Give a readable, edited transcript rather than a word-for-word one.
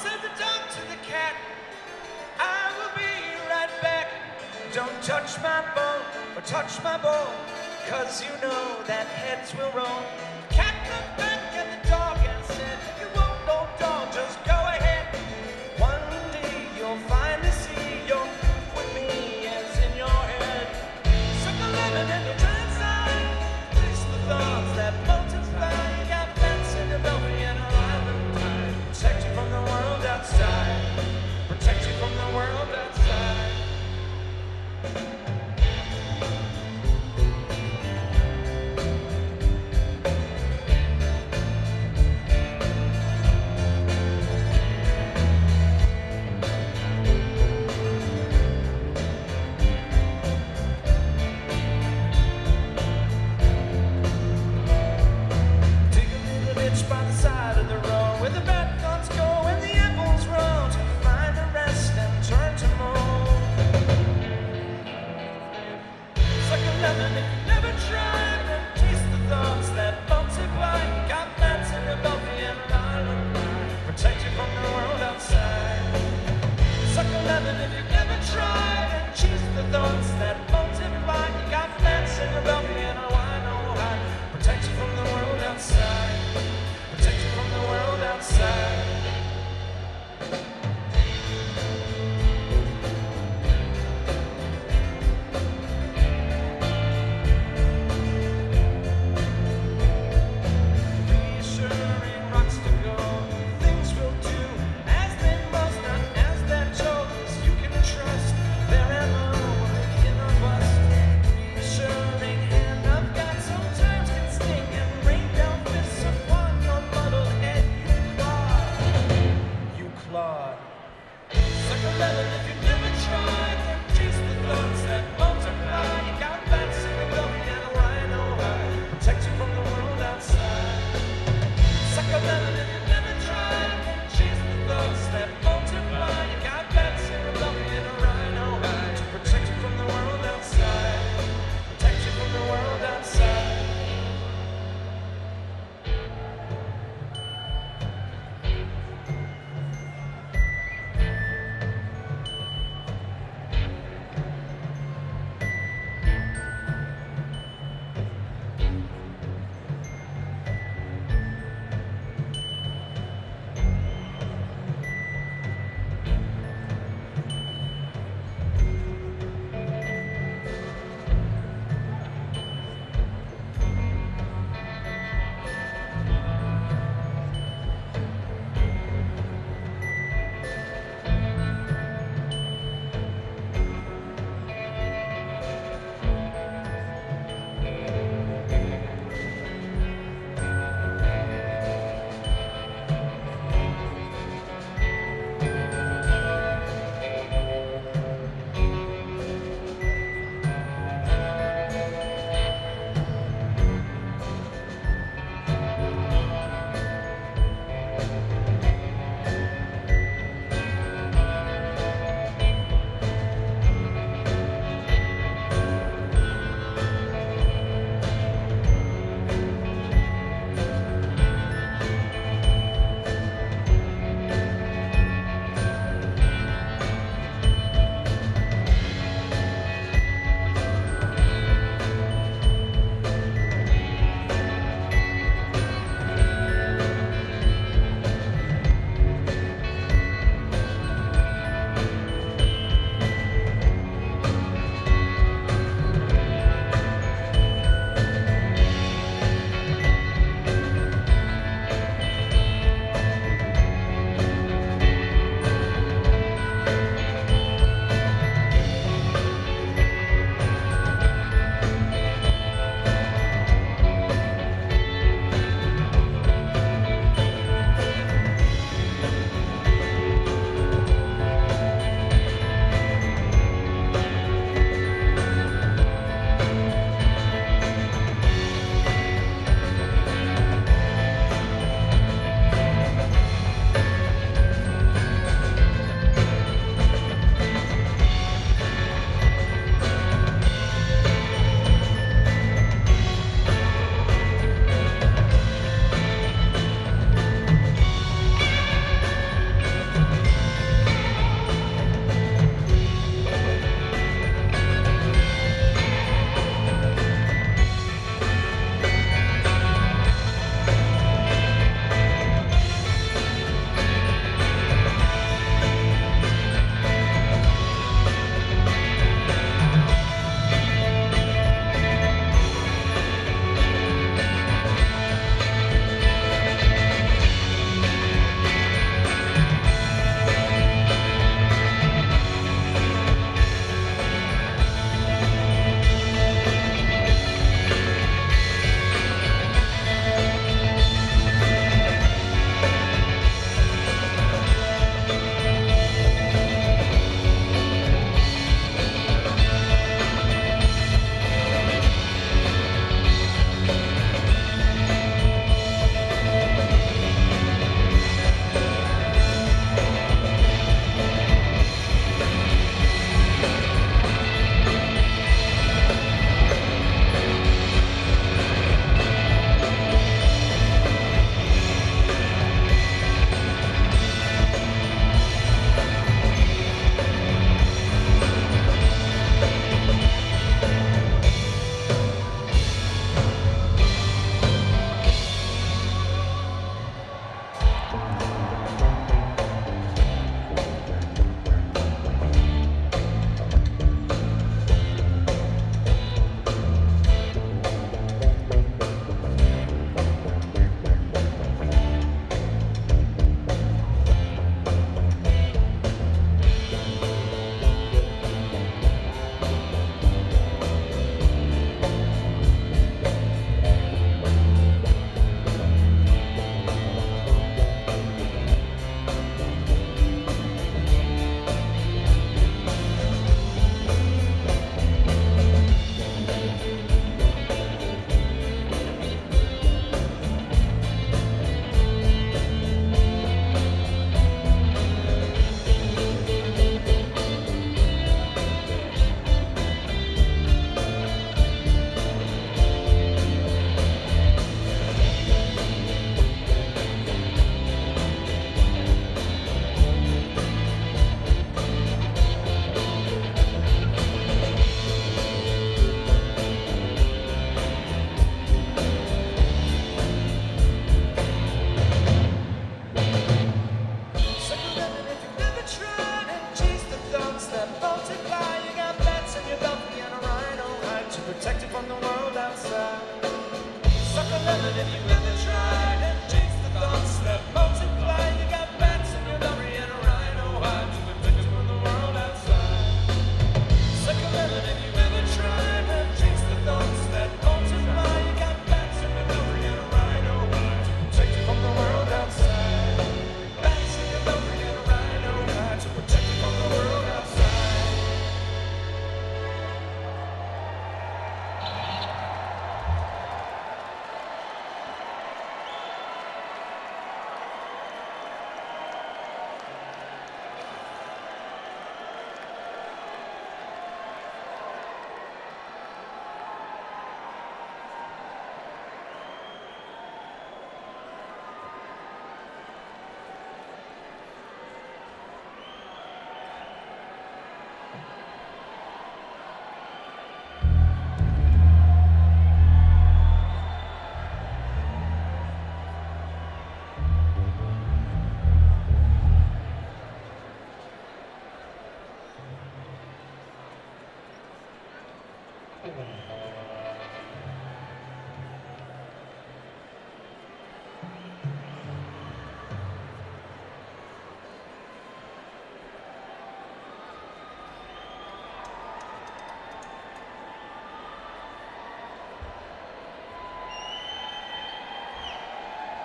said the dog to the cat, I will be right back. Don't touch my bone or touch my bone, 'cause you know that heads will roll. Cat looked back at the dog and said, you won't, no dog, just go ahead. One day you'll finally see your proof with me is in your head. Suck a lemon and you'll turn inside. Taste the thoughts that multiply. Got fence in the belly and a island time. Protect you from the world outside. Protect you from the world outside. By the side of the road where the bad thoughts go and the apples roll, to find a rest and turn to mold. Suck a lemon if you never tried, and taste the thoughts that multiply. Got bats in your belly and an island mind. Protect you from the world outside. Suck a lemon if you never tried, and chase the thoughts that multiply. Got bats in your belly and a wine, oh high. Protect you from the world outside. Protect you